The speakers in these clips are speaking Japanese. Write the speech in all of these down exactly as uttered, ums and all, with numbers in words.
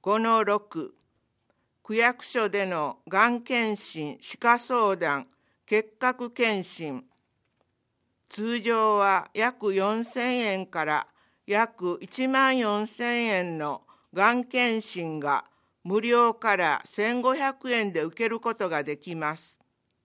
ごのろく、区役所でのがん検診、歯科相談、結核検診。通常は約よんせんえんから約いちまんよんせんえんのがん検診が無料からせんごひゃくえんで受けることができます。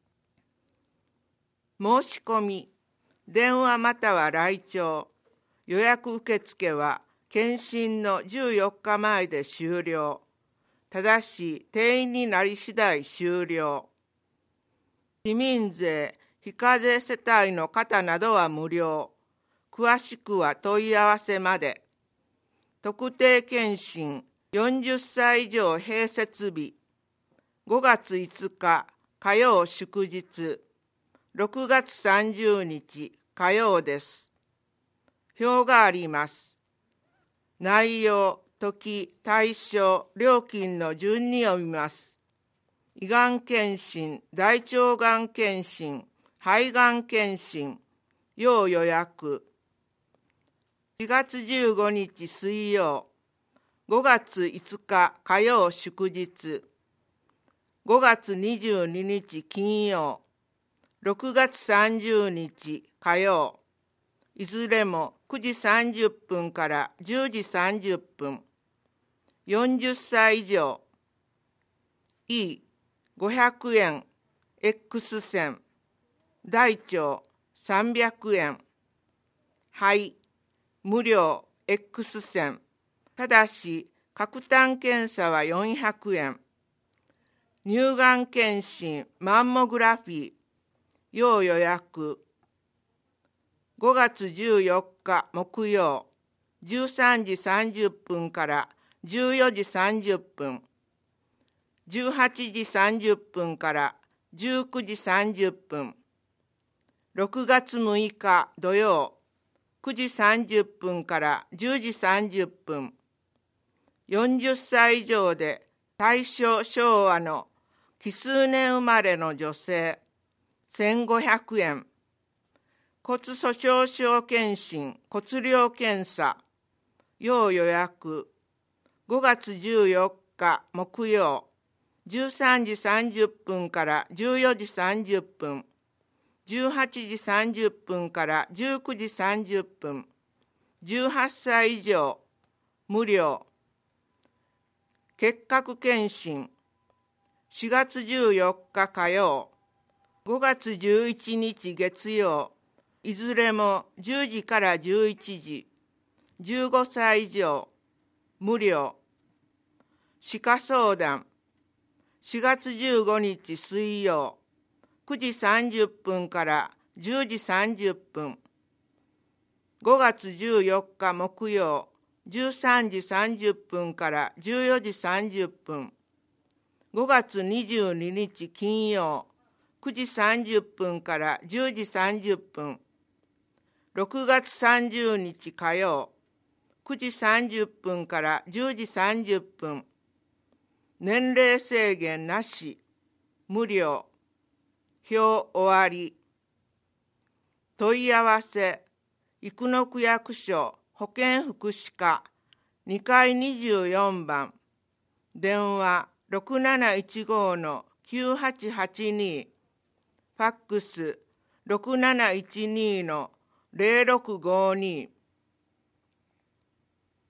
申し込み、電話または来庁、予約受付は検診のじゅうよっかまえで終了。ただし定員になり次第終了。市民税、非課税世帯の方などは無料。詳しくは問い合わせまで。特定健診よんじゅっさい以上併設日ごがついつか火曜祝日ろくがつさんじゅうにち火曜です。表があります。内容、時、対象、料金の順に読みます。胃がん検診、大腸がん検診、肺がん検診、要予約。しがつじゅうごにち水曜、ごがついつか火曜祝日、ごがつにじゅうににち金曜、ろくがつさんじゅうにち火曜、いずれもくじさんじゅっぷんからじゅうじさんじゅっぷん、よんじゅっさい以上、Eごひゃくえん、X 線、大腸さんびゃくえん、肺無料 X 線、ただし各単検査はよんひゃくえん、乳がん検診マンモグラフィー、要予約。ごがつじゅうよっか木曜、じゅうさんじさんじゅっぷんからじゅうよじさんじゅっぷん、じゅうはちじさんじゅっぷんからじゅうくじさんじゅっぷん、ろくがつむいか土曜、くじさんじゅっぷんからじゅうじさんじゅっぷん、よんじゅっさい以上で大正昭和の奇数年生まれの女性、せんごひゃくえん、骨粗しょう症検診、骨量検査、要予約。ごがつじゅうよっか木曜、じゅうさんじさんじゅっぷんからじゅうよじさんじゅっぷん、じゅうはちじさんじゅっぷんからじゅうくじさんじゅっぷん、じゅうはっさい以上、無料。結核検診、しがつじゅうよっか火曜、ごがつじゅういちにち月曜、いずれもじゅうじからじゅういちじ、じゅうごさい以上、無料。歯科相談、しがつじゅうごにち水曜、くじさんじゅっぷんからじゅうじさんじゅっぷん、ごがつじゅうよっか木曜、じゅうさんじさんじゅっぷんからじゅうよじさんじゅっぷん、ごがつにじゅうににち金曜、くじさんじゅっぷんからじゅうじさんじゅっぷん、ろくがつさんじゅうにち火曜、くじさんじゅっぷんからじゅうじさんじゅっぷん、年齢制限なし、無料。表終わり。問い合わせ、生野区役所保健福祉課にかいにじゅうよんばん、電話ろくなないちごのきゅうはちはちに、ファックスろくなないちにのぜろろくごに。